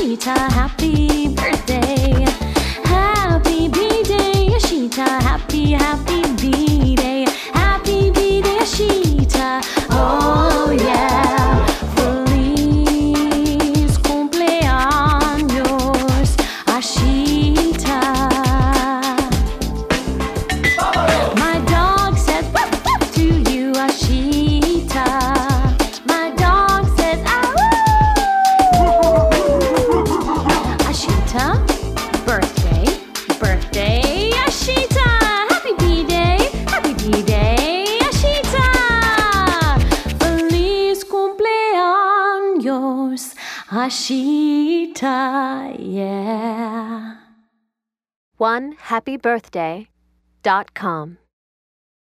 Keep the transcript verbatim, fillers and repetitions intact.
Ashita, happy birthday. Happy B-Day, Ashita, happy, happy B-Day. Happy B-Day, Ashita, oh yeah. Feliz cumpleaños, Ashita. My dog says woof woof to you, Ashita. My dog says ah woo. Ashita, birthday, birthday, Ashita. Happy B-Day, happy B-Day, Ashita. Feliz cumpleaños, Ashita, yeah. one happy birthday dot com